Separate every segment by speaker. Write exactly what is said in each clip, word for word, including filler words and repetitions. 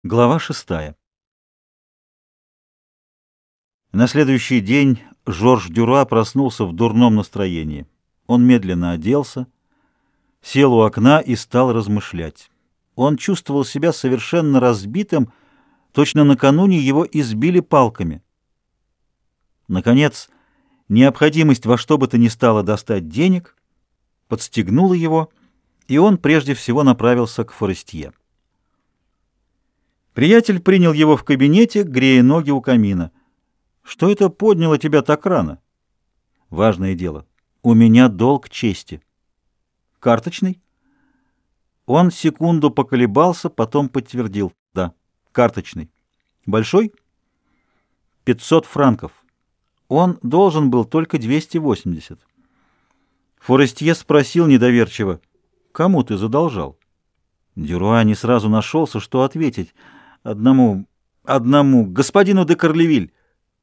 Speaker 1: Глава шестая. На следующий день Жорж Дюруа проснулся в дурном настроении. Он медленно оделся, сел у окна и стал размышлять. Он чувствовал себя совершенно разбитым, точно накануне его избили палками. Наконец, необходимость во что бы то ни стало достать денег подстегнула его, и он прежде всего направился к Форестье. Приятель принял его в кабинете, грея ноги у камина. «Что это подняло тебя так рано?» «Важное дело. У меня долг чести». «Карточный?» Он секунду поколебался, потом подтвердил. «Да, карточный». «Большой?» «Пятьсот франков». Он должен был только двести восемьдесят. Форестье спросил недоверчиво: «Кому ты задолжал?» Дюруа не сразу нашелся, что ответить. Одному, одному, господину де Карлевиль.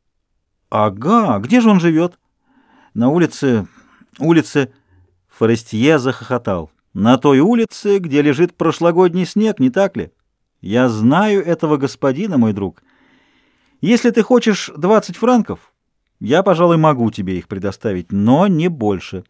Speaker 1: Ага, где же он живет? На улице, улице... Форестье захохотал. На той улице, где лежит прошлогодний снег, не так ли? Я знаю этого господина, мой друг. Если ты хочешь двадцать франков, я, пожалуй, могу тебе их предоставить, но не больше.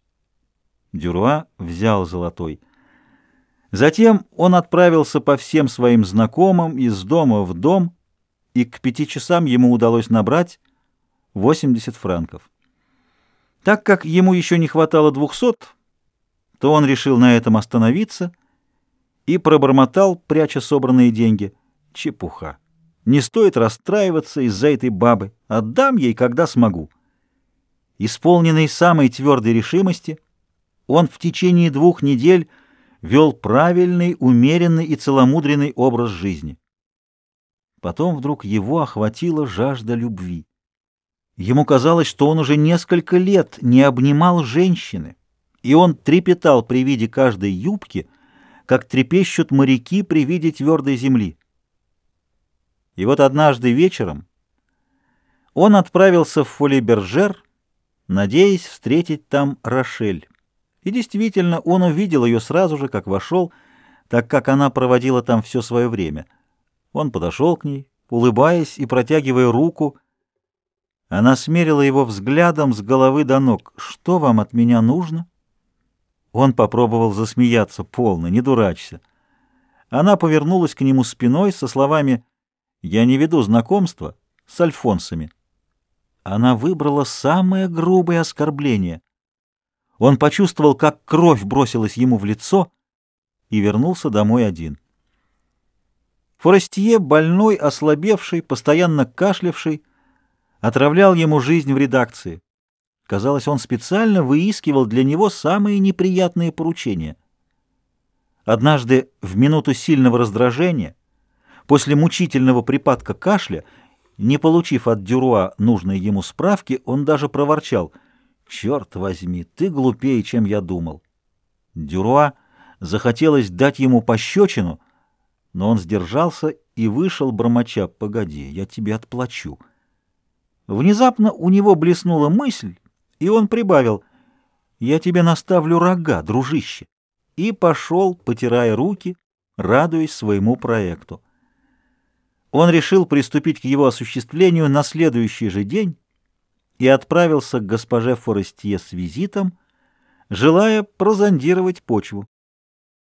Speaker 1: Дюруа взял золотой. Затем он отправился по всем своим знакомым из дома в дом, и к пяти часам ему удалось набрать восемьдесят франков. Так как ему еще не хватало двухсот, то он решил на этом остановиться и пробормотал, пряча собранные деньги: «Чепуха! Не стоит расстраиваться из-за этой бабы. Отдам ей, когда смогу». Исполненный самой твердой решимости, он в течение двух недель вел правильный, умеренный и целомудренный образ жизни. Потом вдруг его охватила жажда любви. Ему казалось, что он уже несколько лет не обнимал женщины, и он трепетал при виде каждой юбки, как трепещут моряки при виде твердой земли. И вот однажды вечером он отправился в Фоли-Бержер, надеясь встретить там Рошель. И действительно, он увидел ее сразу же, как вошел, так как она проводила там все свое время. Он подошел к ней, улыбаясь и протягивая руку. Она смерила его взглядом с головы до ног. «Что вам от меня нужно?» Он попробовал засмеяться. «Полно, не дурачься». Она повернулась к нему спиной со словами: «Я не веду знакомства с альфонсами». Она выбрала самое грубое оскорбление. Он почувствовал, как кровь бросилась ему в лицо, и вернулся домой один. Форестье, больной, ослабевший, постоянно кашлявший, отравлял ему жизнь в редакции. Казалось, он специально выискивал для него самые неприятные поручения. Однажды, в минуту сильного раздражения, после мучительного припадка кашля, не получив от Дюруа нужной ему справки, он даже проворчал: «Черт возьми, ты глупее, чем я думал». Дюруа захотелось дать ему пощечину, но он сдержался и вышел, бормоча: «Погоди, я тебе отплачу». Внезапно у него блеснула мысль, и он прибавил: «Я тебе наставлю рога, дружище», и пошел, потирая руки, радуясь своему проекту. Он решил приступить к его осуществлению на следующий же день и отправился к госпоже Форестье с визитом, желая прозондировать почву.